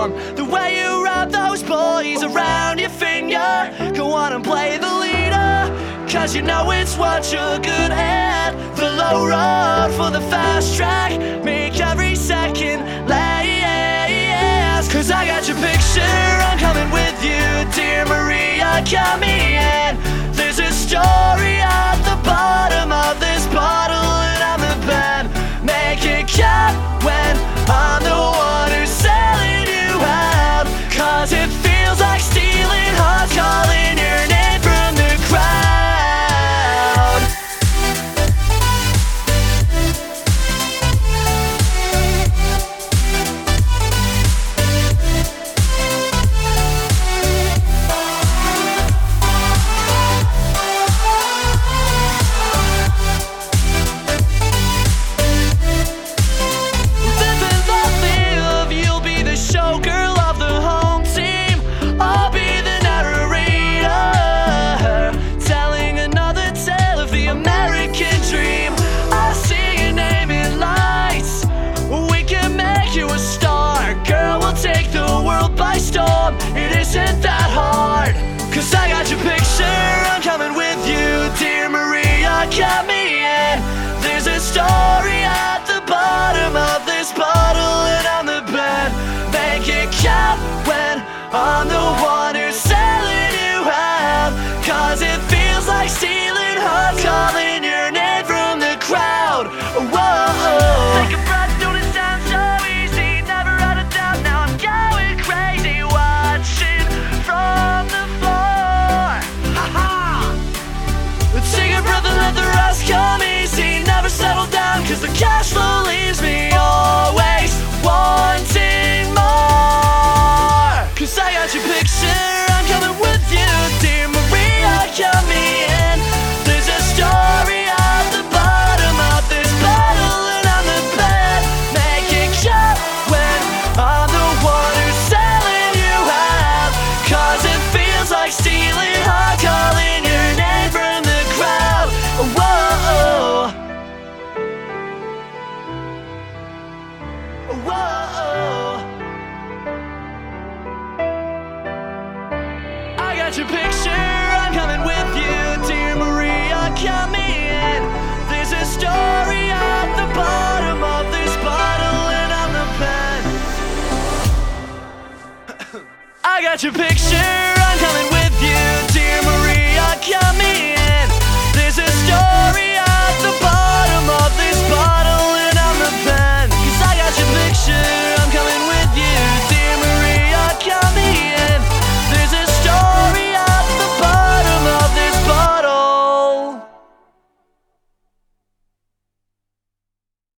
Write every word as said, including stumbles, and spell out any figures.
storm. The way you wrap those boys around your finger. Go on and play the leader, cause you know it's what you're good at. The low road for the fast track, make every second last. Cause I got your picture, I'm coming with you, dear Maria, count me in. There's a story at the bottom of this bottle, and I'm the pen. Make it count when I'm the one who's selling you out. Cause it feels like stealing hearts, calling your name from the crowd. It isn't that hard, cause I got your picture, I'm coming with you, dear Maria, count me in. There's a story at the bottom of this bottle, and I'm the pen. Make it count when I'm the one who's selling you out. Cause it feels like stealing hearts, calling your name from the crowd. Whoa. Take a breath, don't it sound so easy? Never out of doubt, now I'm going crazy. From the floor, ha-ha. Take a breath and let the rest come easy. Never settle down, cause the cash flow leaves me always wanting more. Cause I got your picture, I'm coming with you, dear Maria, count me in. There's a story at the bottom of this bottle, and I'm the pen. Make it count when I'm the one who's selling you out. Cause it feels like stealing heart, calling your name from the crowd. Whoa. Whoa. I got your picture, I'm coming with you, dear Maria, count me in. There's a story at the bottom of this bottle, and I'm the pen. I got your picture.